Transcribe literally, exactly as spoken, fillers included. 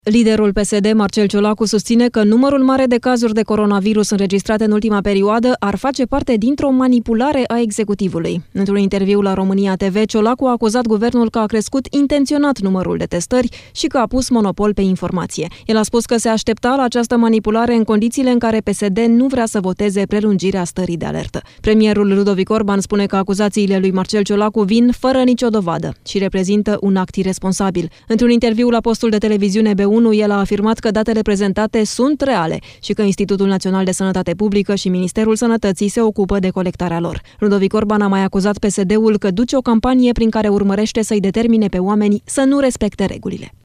Liderul P S D, Marcel Ciolacu, susține că numărul mare de cazuri de coronavirus înregistrate în ultima perioadă ar face parte dintr-o manipulare a executivului. Într-un interviu la România T V, Ciolacu a acuzat guvernul că a crescut intenționat numărul de testări și că a pus monopol pe informație. El a spus că se aștepta la această manipulare în condițiile în care P S D nu vrea să voteze prelungirea stării de alertă. Premierul Ludovic Orban spune că acuzațiile lui Marcel Ciolacu vin fără nicio dovadă și reprezintă un act iresponsabil. Într-un interviu la postul de televiziune B unu, el a afirmat că datele prezentate sunt reale și că Institutul Național de Sănătate Publică și Ministerul Sănătății se ocupă de colectarea lor. Ludovic Orban a mai acuzat P S D-ul că duce o campanie prin care urmărește să-i determine pe oameni să nu respecte regulile.